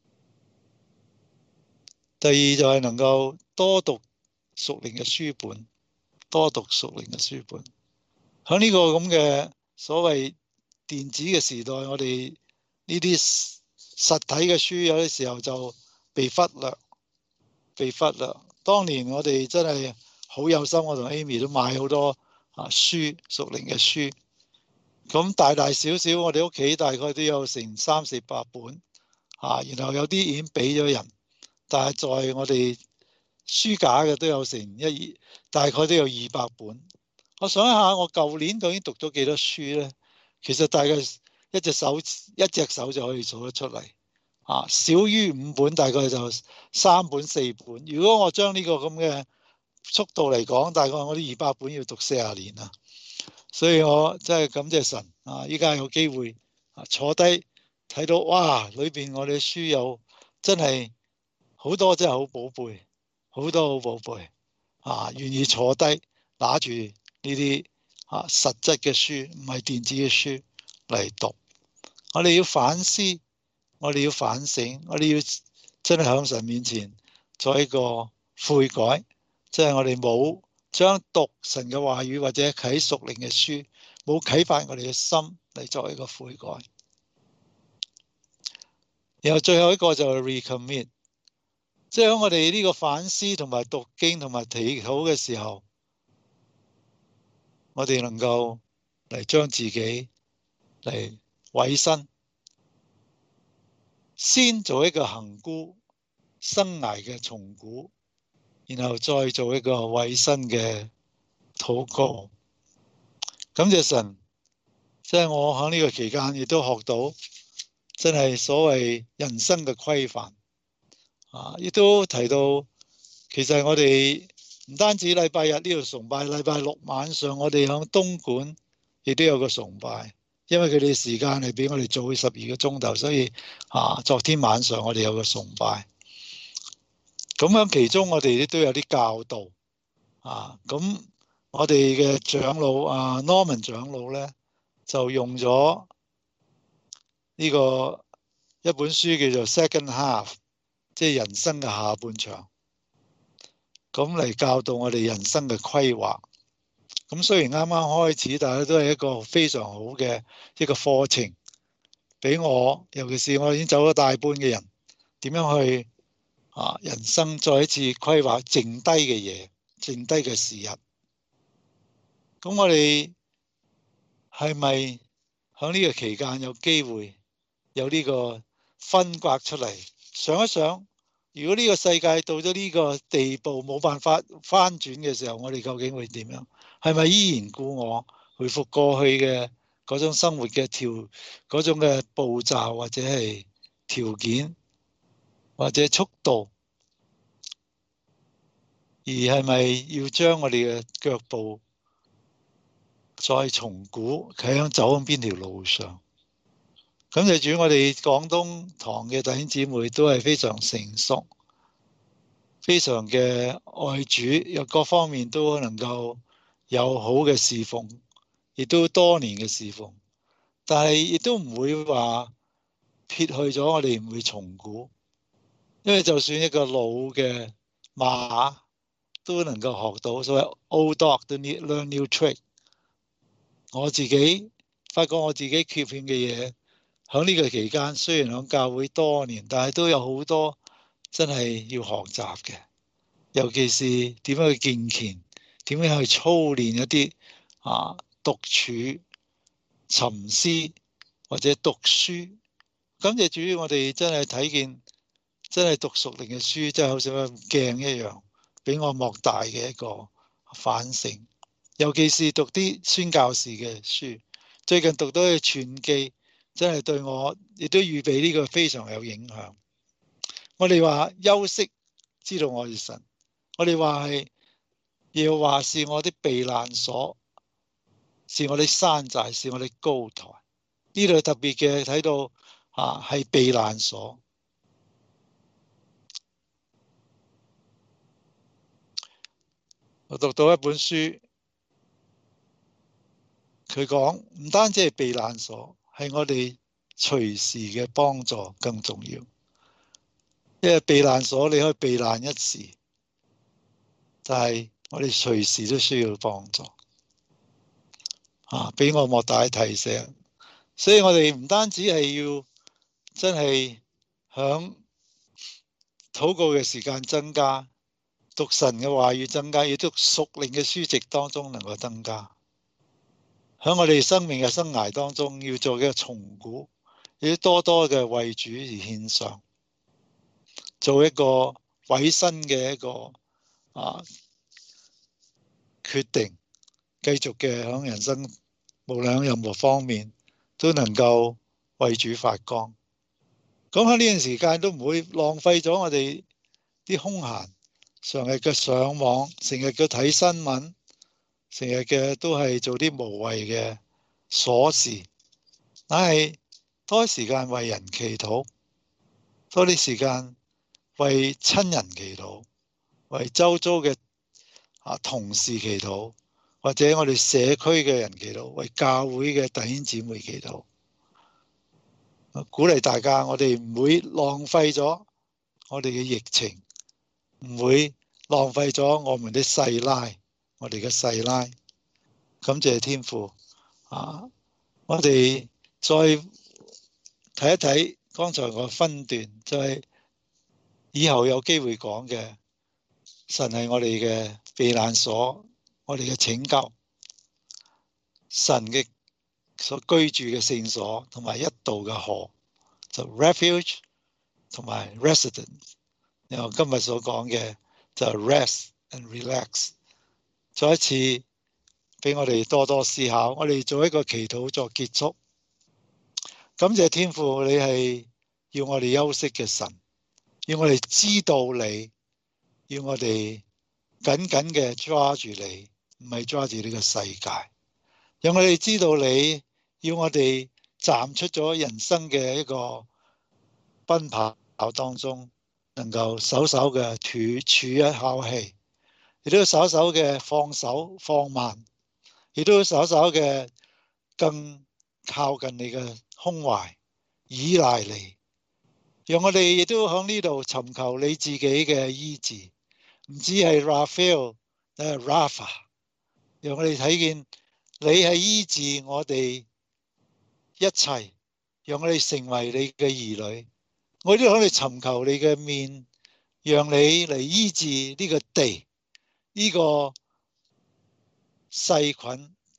Speaker 2: 第二就係能夠多讀屬靈嘅書本，多讀屬靈嘅書本。喺呢個咁嘅所謂電子嘅時代，我哋呢啲實體嘅書有啲時候就被忽略。當年我哋真係好有心，我同 Amy 都買好多書，屬靈嘅書。咁大大小小，我哋屋企大概都有成300-400本，然後有啲已經俾咗人，但係在我哋書架嘅都有大概都有200本。我想一下，我舊年究竟讀咗幾多書呢？其實大概一隻手就可以數得出嚟，少於5本，大概就3本4本。如果我將呢個咁嘅速度嚟講，大概我啲200本要讀40年啊！所以我真係感謝神依家有機會坐低睇到，哇！裏邊我哋嘅書有真係好多，真係好寶貝，好多好寶貝願意坐低拿住呢啲實質嘅書，唔係電子嘅書嚟讀。我哋要反思，我哋要反省，我哋要真係喺神面前做一個悔改，即係我哋冇將讀神嘅話語或者啟屬靈嘅書，冇啟發我哋嘅心嚟作一個悔改。然後最後一個就係 recommit， 即係喺我哋呢個反思同埋讀經同埋祈禱嘅時候，我哋能夠嚟將自己嚟委身，先做一個恆固生涯嘅重估，然後再做一個委身嘅禱告。感謝神，即係我喺呢個期間亦都學到真係所謂人生嘅規範，亦都提到其實我哋唔單止禮拜日呢度崇拜，禮拜六晚上我哋喺東莞亦都有個崇拜，因為佢哋時間係比我哋早12個鐘頭，所以昨天晚上我哋有個崇拜。咁樣其中我哋都有啲教導，咁我哋嘅長老Norman 長老呢，就用咗呢個一本書叫做 Second Half， 即係人生嘅下半場，咁嚟教導我哋人生嘅規劃。咁雖然啱啱開始，但係都係一個非常好嘅一個課程，俾我，尤其是我已經走咗大半嘅人，點樣去人生再一次規劃剩低嘅嘢，剩低嘅時日。 咁我哋係咪喺呢個期間有機會有呢個分割出嚟？想一想，如果呢個世界到咗呢個地步冇辦法翻轉嘅時候，我哋究竟會點樣？係咪依然故我回復過去嘅嗰種生活嘅嗰種嘅步驟，或者係條件，或者速度？而係咪要將我哋嘅腳步再重估，睇下走喺邊條路上？咁就主，我哋廣東堂嘅弟兄姊妹都係非常成熟，非常嘅愛主，有各方面都能夠有好嘅侍奉，亦都多年嘅侍奉，但係亦都唔會話撇去咗我哋唔會重估，因為就算一個老嘅馬都能夠學到，所謂 old dog don't learn new trick。我自己發覺我自己缺欠嘅嘢，喺呢個期間雖然喺教會多年，但係都有好多真係要學習嘅，尤其是點樣去敬虔，點樣去操練一啲獨處、沉思或者讀書。感謝主，我哋真係睇見，真係讀屬靈嘅書，真係好似個鏡一樣，俾我莫大嘅一個反省。尤其是讀啲宣教士嘅書，最近讀到嘅傳記，真係對我亦都預備呢個非常有影響。我哋話休息，知道我係神；我哋話係耶和華是我的避難所，是我的山寨，是我的高台。呢度特別嘅睇到係避難所。我讀到一本書。佢講唔單止係避難所，係我哋隨時嘅幫助更重要。因為避難所你可以避難一時，但係我哋隨時都需要幫助。俾我莫大提醒。所以我哋唔單止係要真係響禱告嘅時間增加，讀神嘅話語增加，亦都屬靈嘅書籍當中能夠增加。喺我哋生命嘅生涯當中，要做一個重估，要多多嘅為主而獻上，做一個委身嘅一個決定，繼續嘅喺人生無論喺任何方面都能夠為主發光。咁喺呢段時間都唔會浪費咗我哋啲空閒，成日嘅上網，成日嘅睇新聞，成日嘅都係做啲無謂嘅瑣事，但係多啲時間為人祈禱，多啲時間為親人祈禱，為周遭嘅同事祈禱，或者我哋社區嘅人祈禱，為教會嘅弟兄姊妹祈禱。鼓勵大家，我哋唔會浪費咗我哋嘅疫情，唔會浪費咗我們的細拉。我哋嘅細拉，感謝天父我哋再睇一睇剛才個分段，就係以後有機會講嘅，神係我哋嘅避難所，我哋嘅拯救，神嘅所居住嘅聖所，同埋一道嘅河，就 refuge 同埋 residence。然後今日所講嘅就 rest and relax。再一次俾我哋多多思考，我哋做一個祈禱作結束。感謝天父，你係要我哋休息嘅神，要我哋知道你，要我哋緊緊嘅抓住你，唔係抓住呢個世界。讓我哋知道你，要我哋站出咗人生嘅一個奔跑當中，能夠稍稍嘅吐一口氣，亦都稍稍嘅放手放慢，亦都稍稍嘅更靠近你嘅胸懷，依賴你。讓我哋亦都喺呢度尋求你自己嘅醫治，唔止係 Raphael， 係 Rapha。讓我哋睇見你係醫治我哋一切，讓我哋成為你嘅兒女。我都喺度尋求你嘅面，讓你嚟醫治呢個地，呢個細菌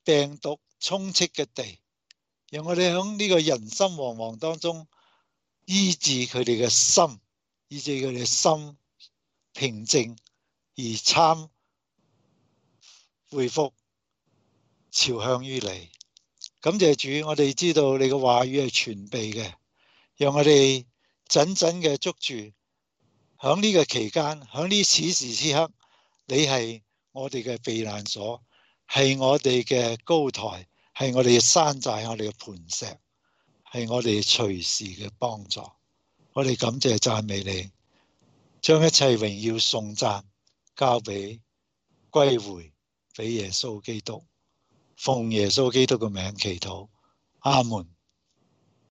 Speaker 2: 病毒充斥嘅地，讓我哋喺呢個人心惶惶當中醫治佢哋嘅心，醫治佢哋嘅心平靜而恢復朝向於你。感謝主，我哋知道你嘅話語係全備嘅，讓我哋緊緊嘅捉住喺呢個期間，喺呢此時此刻，你係我哋嘅避難所，係我哋嘅高台，係我哋嘅山寨，我哋嘅磐石，係我哋隨時嘅幫助。我哋感謝讚美你，將一切榮耀頌讚交俾歸回俾耶穌基督，奉耶穌基督嘅名祈禱，阿門。